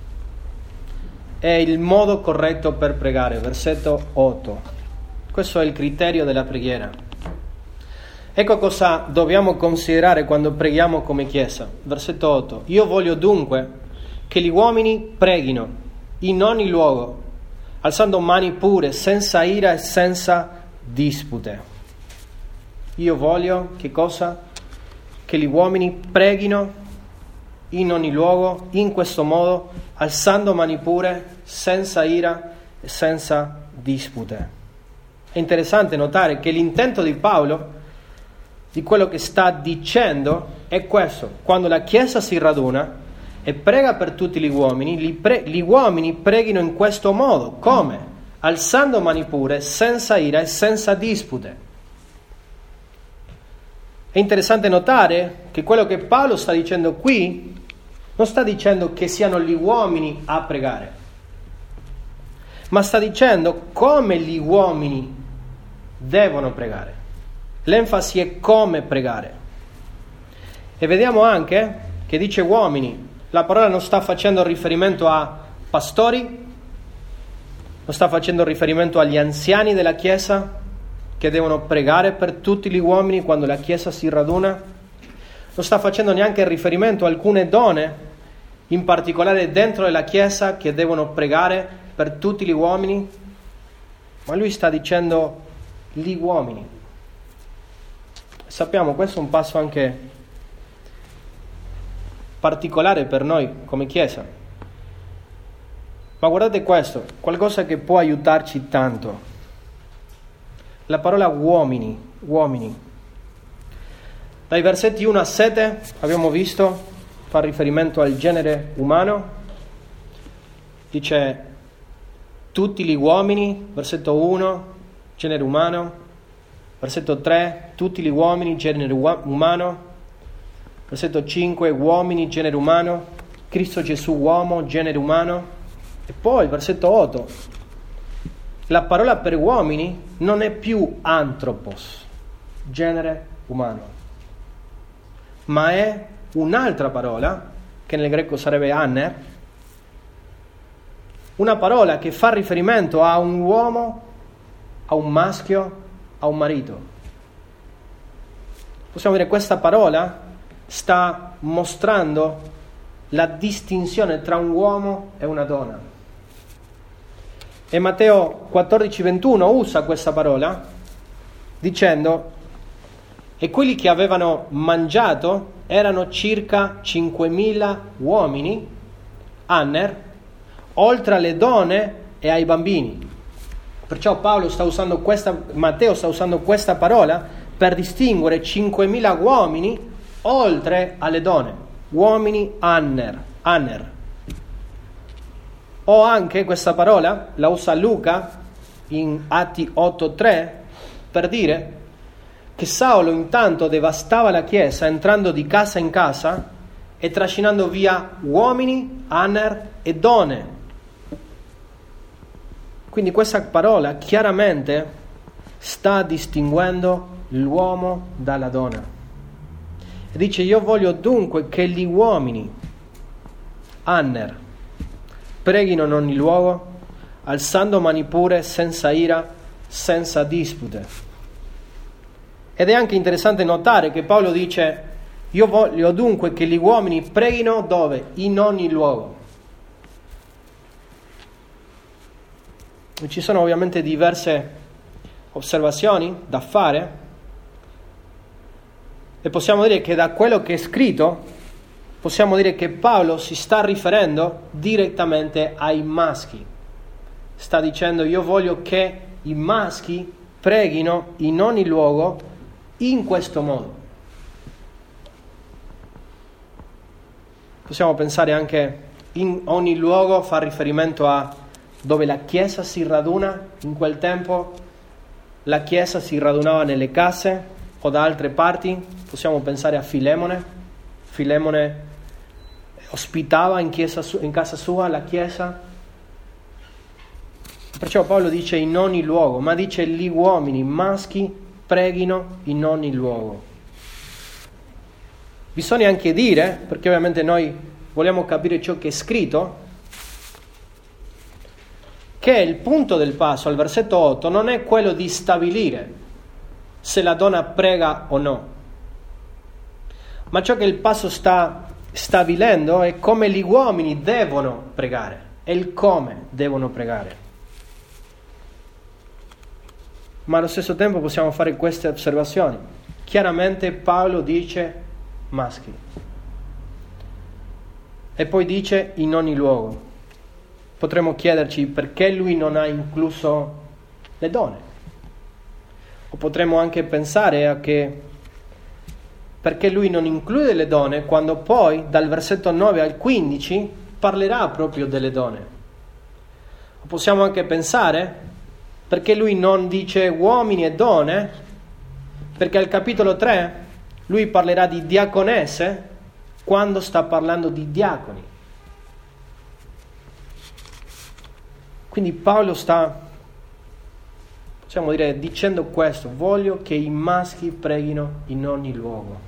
è il modo corretto per pregare. Versetto 8. Questo è il criterio della preghiera. Ecco cosa dobbiamo considerare quando preghiamo come Chiesa. Versetto 8. Io voglio dunque che gli uomini preghino in ogni luogo, alzando mani pure, senza ira e senza dispute. Io voglio che cosa? Che gli uomini preghino in ogni luogo, in questo modo, alzando mani pure, senza ira e senza dispute. È interessante notare che l'intento di Paolo, di quello che sta dicendo, è questo. Quando la Chiesa si raduna e prega per tutti gli uomini, gli uomini preghino in questo modo. Come? Alzando mani pure, senza ira e senza dispute. È interessante notare che quello che Paolo sta dicendo qui non sta dicendo che siano gli uomini a pregare, ma sta dicendo come gli uomini devono pregare. L'enfasi è come pregare. E vediamo anche che dice uomini. La parola non sta facendo riferimento a pastori, non sta facendo riferimento agli anziani della Chiesa che devono pregare per tutti gli uomini quando la Chiesa si raduna. Non sta facendo neanche riferimento a alcune donne, in particolare dentro la Chiesa, che devono pregare per tutti gli uomini, ma lui sta dicendo gli uomini. Sappiamo, questo è un passo anche particolare per noi come Chiesa. Ma guardate questo, qualcosa che può aiutarci tanto. La parola uomini. Dai versetti 1 a 7 abbiamo visto, fa riferimento al genere umano. Dice tutti gli uomini, versetto 1, genere umano. Versetto 3, tutti gli uomini, genere umano. Versetto 5, uomini, genere umano, Cristo Gesù uomo, genere umano. E poi, versetto 8, la parola per uomini non è più anthropos, genere umano, ma è un'altra parola, che nel greco sarebbe aner, una parola che fa riferimento a un uomo, a un maschio, a un marito. Possiamo dire questa parola sta mostrando la distinzione tra un uomo e una donna. E Matteo 14:21 usa questa parola dicendo: e quelli che avevano mangiato erano circa 5.000 uomini, aner, oltre alle donne e ai bambini. Perciò Matteo sta usando questa parola per distinguere 5.000 uomini oltre alle donne, uomini aner. O anche questa parola la usa Luca in Atti 8:3 per dire che Saulo intanto devastava la chiesa entrando di casa in casa e trascinando via uomini, aner e donne. Quindi questa parola chiaramente sta distinguendo l'uomo dalla donna. E dice: io voglio dunque che gli uomini, aner, preghino in ogni luogo, alzando mani pure, senza ira, senza dispute. Ed è anche interessante notare che Paolo dice: io voglio dunque che gli uomini preghino dove? In ogni luogo. E ci sono ovviamente diverse osservazioni da fare. E possiamo dire che da quello che è scritto, possiamo dire che Paolo si sta riferendo direttamente ai maschi. Sta dicendo: io voglio che i maschi preghino in ogni luogo in questo modo. Possiamo pensare anche in ogni luogo fa riferimento a dove la Chiesa si raduna. In quel tempo la Chiesa si radunava nelle case o da altre parti. Possiamo pensare a Filemone. Filemone ospitava in casa sua la Chiesa. Perciò Paolo dice in ogni luogo, ma dice gli uomini maschi preghino in ogni luogo. Bisogna anche dire, perché ovviamente noi vogliamo capire ciò che è scritto, che il punto del passo al versetto 8 non è quello di stabilire se la donna prega o no, ma ciò che il passo sta stabilendo è come gli uomini devono pregare, è il come devono pregare. Ma allo stesso tempo possiamo fare queste osservazioni. Chiaramente Paolo dice maschi e poi dice in ogni luogo. Potremmo chiederci perché lui non ha incluso le donne, o potremmo anche pensare a che perché lui non include le donne quando poi dal versetto 9 al 15 parlerà proprio delle donne. O possiamo anche pensare perché lui non dice uomini e donne, perché al capitolo 3 lui parlerà di diaconesse quando sta parlando di diaconi. Quindi Paolo sta, possiamo dire, dicendo questo: voglio che i maschi preghino in ogni luogo.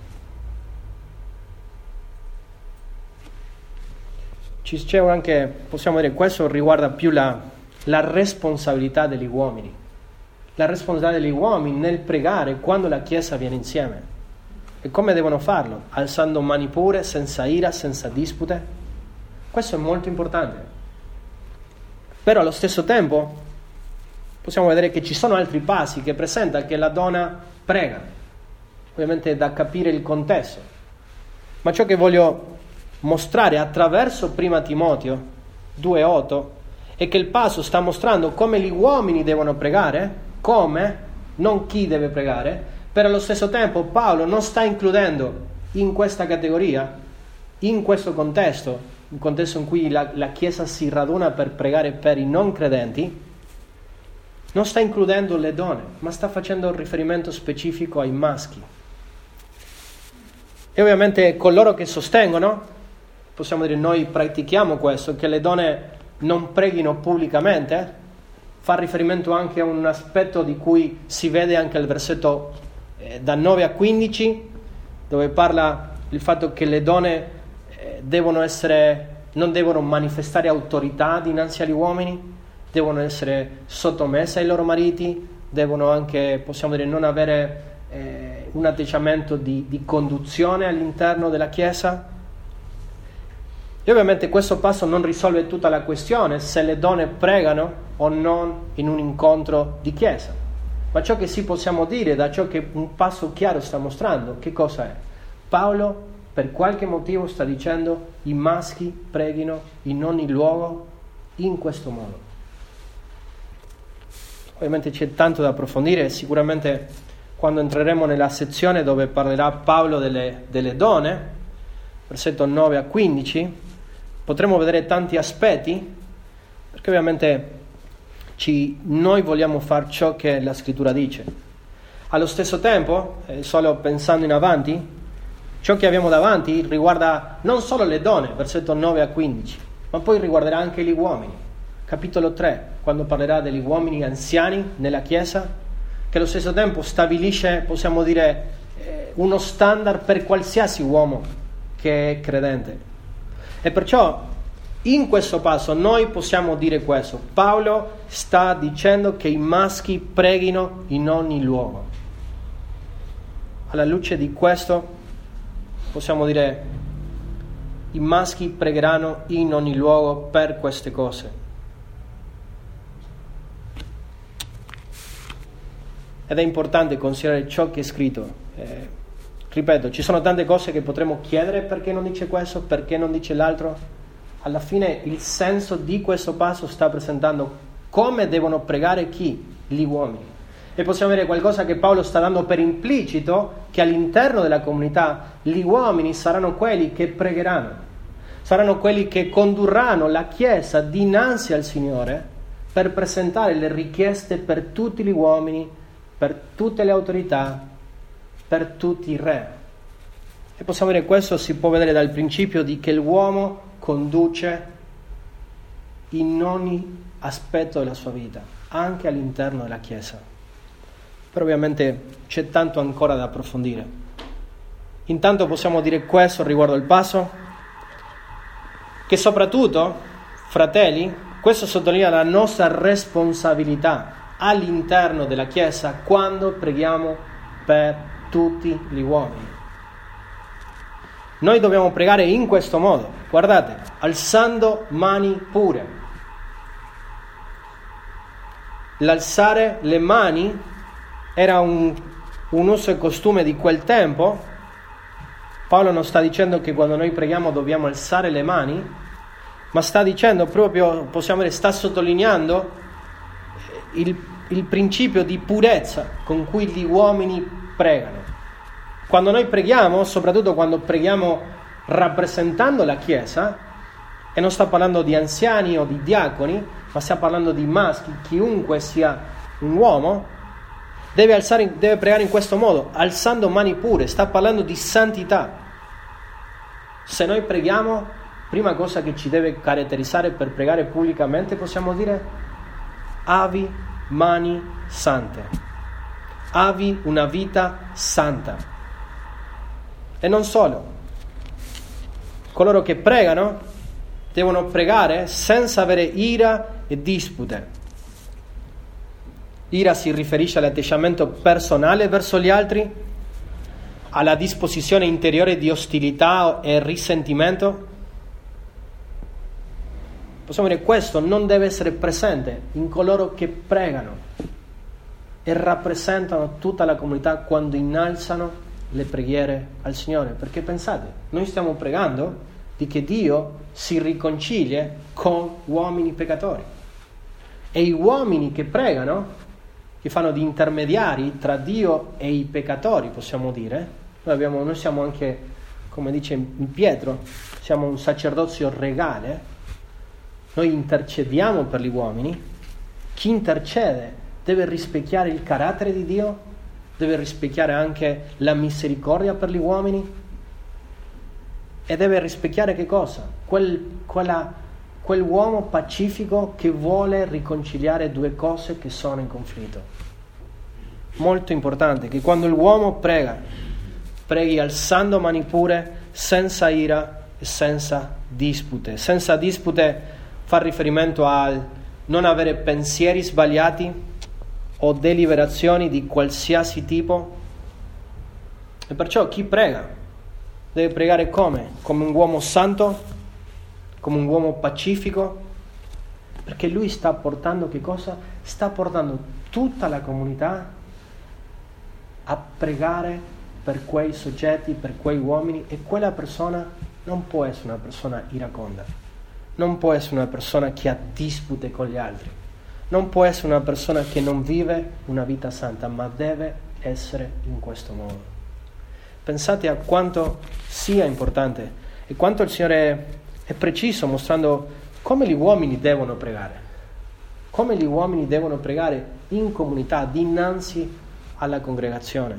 C'è anche, possiamo dire, questo riguarda più la responsabilità degli uomini. La responsabilità degli uomini nel pregare quando la Chiesa viene insieme. E come devono farlo? Alzando mani pure, senza ira, senza dispute. Questo è molto importante. Però allo stesso tempo possiamo vedere che ci sono altri passi che presentano che la donna prega. Ovviamente è da capire il contesto. Ma ciò che voglio mostrare attraverso 1 Timoteo 2,8 è che il passo sta mostrando come gli uomini devono pregare, come, non chi deve pregare, però allo stesso tempo Paolo non sta includendo in questa categoria, in questo contesto, un contesto in cui la Chiesa si raduna per pregare per i non credenti, non sta includendo le donne, ma sta facendo un riferimento specifico ai maschi. E ovviamente coloro che sostengono, possiamo dire noi pratichiamo questo, che le donne non preghino pubblicamente, fa riferimento anche a un aspetto di cui si vede anche il versetto da 9 a 15, dove parla il fatto che le donne non devono manifestare autorità dinanzi agli uomini, devono essere sottomesse ai loro mariti, devono anche, possiamo dire, non avere un atteggiamento di conduzione all'interno della Chiesa. E ovviamente questo passo non risolve tutta la questione se le donne pregano o non in un incontro di Chiesa, ma ciò che sì possiamo dire da ciò che un passo chiaro sta mostrando, che cosa è? Paolo per qualche motivo sta dicendo i maschi preghino in ogni luogo in questo modo. Ovviamente c'è tanto da approfondire, sicuramente quando entreremo nella sezione dove parlerà Paolo delle donne, versetto 9 a 15, potremo vedere tanti aspetti, perché ovviamente noi vogliamo fare ciò che la Scrittura dice. Allo stesso tempo, solo pensando in avanti, ciò che abbiamo davanti riguarda non solo le donne, versetto 9 a 15, ma poi riguarderà anche gli uomini. Capitolo 3, quando parlerà degli uomini anziani nella Chiesa, che allo stesso tempo stabilisce, possiamo dire, uno standard per qualsiasi uomo che è credente. E perciò in questo passo noi possiamo dire questo: Paolo sta dicendo che i maschi preghino in ogni luogo. Alla luce di questo possiamo dire i maschi pregheranno in ogni luogo per queste cose. Ed è importante considerare ciò che è scritto. Ripeto, ci sono tante cose che potremmo chiedere: perché non dice questo, perché non dice l'altro. Alla fine il senso di questo passo sta presentando come devono pregare chi? Gli uomini. E possiamo vedere qualcosa che Paolo sta dando per implicito, che all'interno della comunità gli uomini saranno quelli che pregheranno. saranno quelli che condurranno la Chiesa dinanzi al Signore per presentare le richieste per tutti gli uomini, per tutte le autorità, per tutti i re. E possiamo dire, questo si può vedere dal principio di che l'uomo conduce in ogni aspetto della sua vita, anche all'interno della Chiesa. Però ovviamente c'è tanto ancora da approfondire. Intanto possiamo dire questo riguardo al passo, che soprattutto, fratelli, questo sottolinea la nostra responsabilità all'interno della Chiesa quando preghiamo per tutti gli uomini. Noi dobbiamo pregare in questo modo, guardate, alzando mani pure. L'alzare le mani era un uso e costume di quel tempo. Paolo non sta dicendo che quando noi preghiamo dobbiamo alzare le mani, ma sta dicendo proprio, possiamo dire, sta sottolineando il principio di purezza con cui gli uomini pregano. Quando noi preghiamo, soprattutto quando preghiamo rappresentando la Chiesa, e non sta parlando di anziani o di diaconi, ma sta parlando di maschi, chiunque sia un uomo, deve pregare in questo modo, alzando mani pure, sta parlando di santità. Se noi preghiamo, prima cosa che ci deve caratterizzare per pregare pubblicamente, possiamo dire, avi mani sante, avi una vita santa. E non solo, coloro che pregano devono pregare senza avere ira e dispute. Ira si riferisce all'atteggiamento personale verso gli altri, alla disposizione interiore di ostilità e risentimento. Possiamo dire, questo non deve essere presente in coloro che pregano e rappresentano tutta la comunità quando innalzano le preghiere al Signore, perché pensate, noi stiamo pregando di che Dio si riconcilia con uomini peccatori, e i uomini che pregano, che fanno di intermediari tra Dio e i peccatori, possiamo dire, noi siamo anche, come dice in Pietro, siamo un sacerdozio regale, noi intercediamo per gli uomini. Chi intercede deve rispecchiare il carattere di Dio, deve rispecchiare anche la misericordia per gli uomini, e deve rispecchiare che cosa? Quell'uomo pacifico che vuole riconciliare due cose che sono in conflitto. Molto importante che quando l'uomo preghi alzando mani pure, senza ira e senza dispute. Senza dispute fa riferimento al non avere pensieri sbagliati o deliberazioni di qualsiasi tipo. E perciò chi prega deve pregare come? Come un uomo santo, come un uomo pacifico, perché lui sta portando che cosa? Sta portando tutta la comunità a pregare per quei soggetti, per quei uomini, e quella persona non può essere una persona iraconda, non può essere una persona che ha dispute con gli altri, non può essere una persona che non vive una vita santa, ma deve essere in questo modo. Pensate a quanto sia importante e quanto il Signore è preciso mostrando come gli uomini devono pregare, come gli uomini devono pregare in comunità, dinanzi alla congregazione.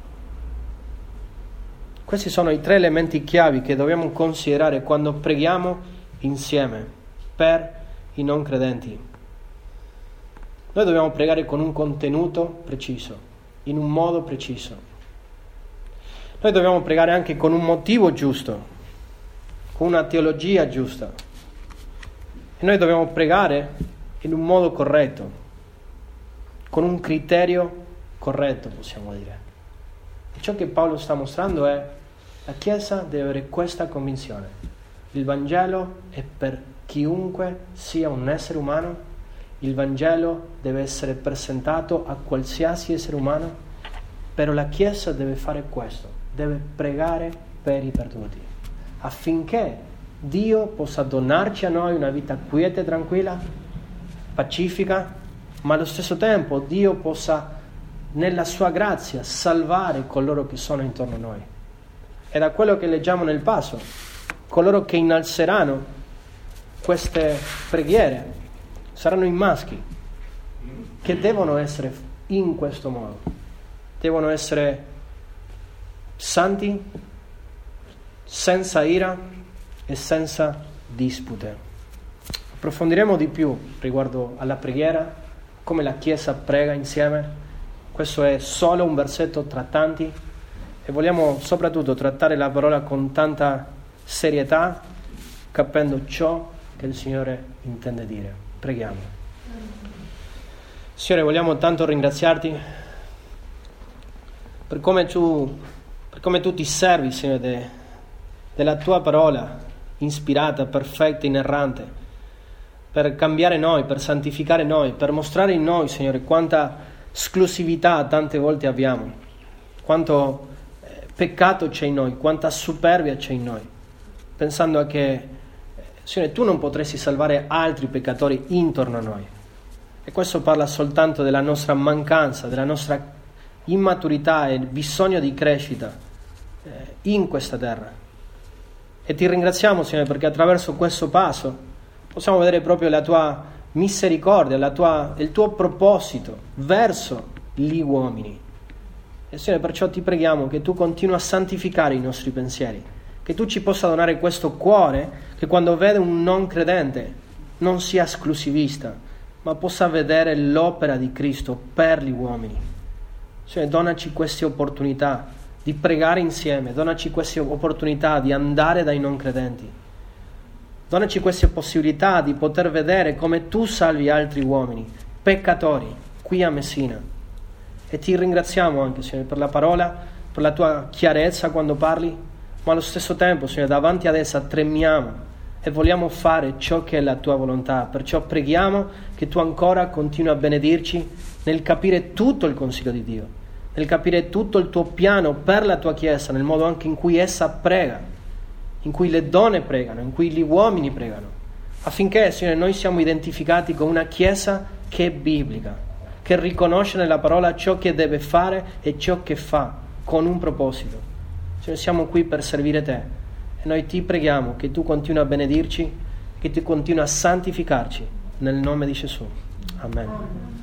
Questi sono i 3 elementi chiavi che dobbiamo considerare quando preghiamo insieme per i non credenti. Noi dobbiamo pregare con un contenuto preciso, in un modo preciso. Noi dobbiamo pregare anche con un motivo giusto, con una teologia giusta. E noi dobbiamo pregare in un modo corretto, con un criterio corretto, possiamo dire. E ciò che Paolo sta mostrando è: la Chiesa deve avere questa convinzione. Il Vangelo è per chiunque sia un essere umano. Il Vangelo deve essere presentato a qualsiasi essere umano, però la Chiesa deve fare questo, deve pregare per i perduti, affinché Dio possa donarci a noi una vita quieta e tranquilla, pacifica, ma allo stesso tempo Dio possa, nella sua grazia, salvare coloro che sono intorno a noi. E da quello che leggiamo nel passo, coloro che innalzeranno queste preghiere saranno i maschi, che devono essere in questo modo, devono essere santi, senza ira e senza dispute. Approfondiremo di più riguardo alla preghiera, come la Chiesa prega insieme. Questo è solo un versetto tra tanti e vogliamo soprattutto trattare la parola con tanta serietà, capendo ciò che il Signore intende dire. Preghiamo. Signore, vogliamo tanto ringraziarti per come tu ti servi, Signore, della tua parola ispirata, perfetta, inerrante, per cambiare noi, per santificare noi, per mostrare in noi, Signore, quanta esclusività tante volte abbiamo, quanto peccato c'è in noi, quanta superbia c'è in noi, pensando a che, Signore, tu non potresti salvare altri peccatori intorno a noi. E questo parla soltanto della nostra mancanza, della nostra immaturità e bisogno di crescita in questa terra. E ti ringraziamo, Signore, perché attraverso questo passo possiamo vedere proprio la tua misericordia, il tuo proposito verso gli uomini. E Signore, perciò ti preghiamo che tu continui a santificare i nostri pensieri, che tu ci possa donare questo cuore che quando vede un non credente non sia esclusivista, ma possa vedere l'opera di Cristo per gli uomini. Signore, donaci queste opportunità di pregare insieme, donaci queste opportunità di andare dai non credenti, donaci queste possibilità di poter vedere come tu salvi altri uomini, peccatori, qui a Messina. E ti ringraziamo anche, Signore, per la parola, per la tua chiarezza quando parli, ma allo stesso tempo, Signore, davanti ad essa tremiamo e vogliamo fare ciò che è la tua volontà. Perciò preghiamo che tu ancora continui a benedirci nel capire tutto il consiglio di Dio, nel capire tutto il tuo piano per la tua Chiesa, nel modo anche in cui essa prega, in cui le donne pregano, in cui gli uomini pregano, affinché, Signore, noi siamo identificati con una Chiesa che è biblica, che riconosce nella parola ciò che deve fare e ciò che fa, con un proposito. Signore, siamo qui per servire te e noi ti preghiamo che tu continui a benedirci, che tu continui a santificarci, nel nome di Gesù. Amen.